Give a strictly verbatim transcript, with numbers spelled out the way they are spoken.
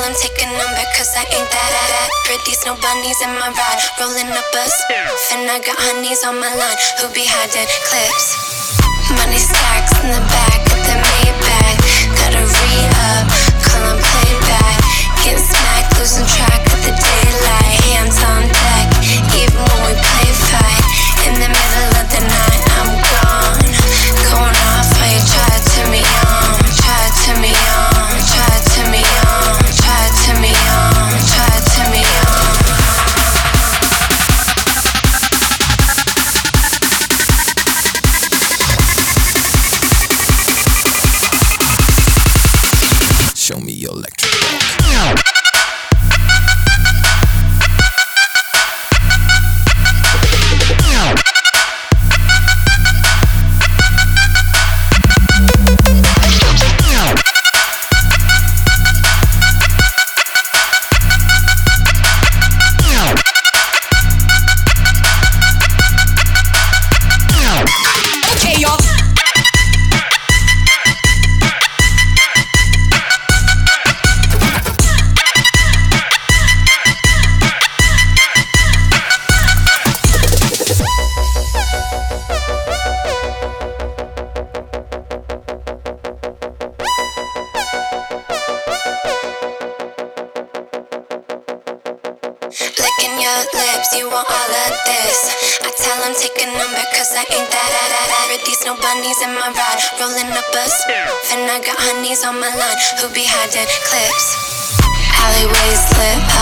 him take a number, cause I ain't that that pretties, no bunnies in my ride. Rolling up a spliff, and I got honeys on my line who be hiding clips. Money stacks in the back of the Maybach. Gotta re-up, call him playback. Getting smacked, losing track of the daylight. Hands on deck, even when we play fight. In the middle of the night, I'm gone. Going off while you try to turn me on. Try to turn me on. Try to turn me on. Try to turn me on. Try to turn me on. Show me your electric rock. Licking your lips, you want all of this. I tell him take a number, cause I ain't that that pretties, no bunnies in my ride. Rolling up a spliff, and I got honeys on my line who be hiding clips. Alleyways lit